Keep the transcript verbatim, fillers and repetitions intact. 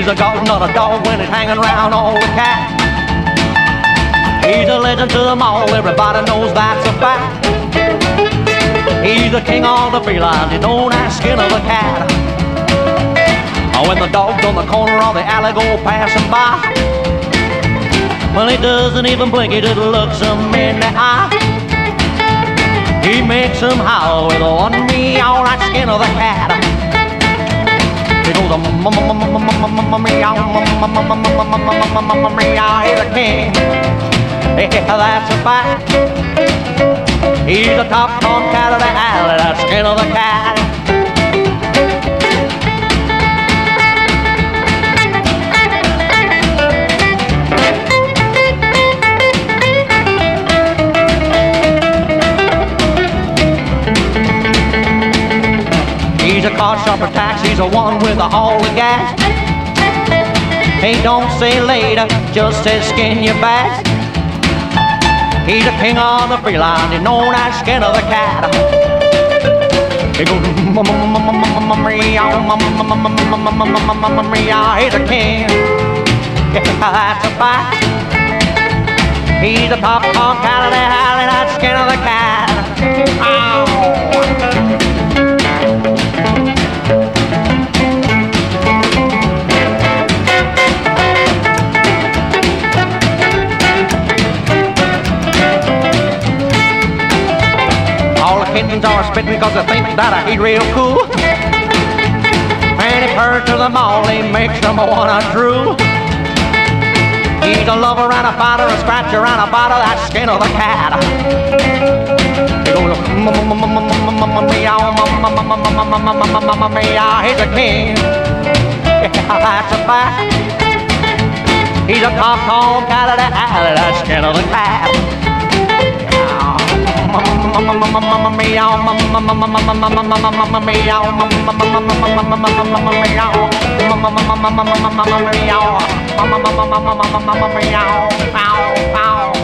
He's a dog, not a dog when he's hanging around all the cat. He's a legend to them all, everybody knows that's a fact. He's the king of the felines, you don't ask skin of a cat. When the dog's on the corner of the alley go passing by, well, he doesn't even blink, he just looks him in the eye. He makes him howl with one meow like skin of a cat. He goes a meow, he's a king. Yeah, that's a fact. He's the top cat of the alley, that skin of the cat. He's a car shopper tax, he's the one with all the gas. He don't say later, just says skin your bags. He's the king of the feline, he's known as skin of the cat. He goes meow, he's a king. Yeah, that's a fact. He's the top cat of the alley, that skin of the cat. Ow. Kittens are spitting because they think that he's real cool. And he purrs to them all, he makes them wanna drool. He's a lover and a fighter, a scratcher and a biter, that skin of the cat. He goes meow, meow, he's a king. Yeah, that's a fact. He's a top tall cat of the alley, that skin of the cat. Meow, meow, meow, meow, meow.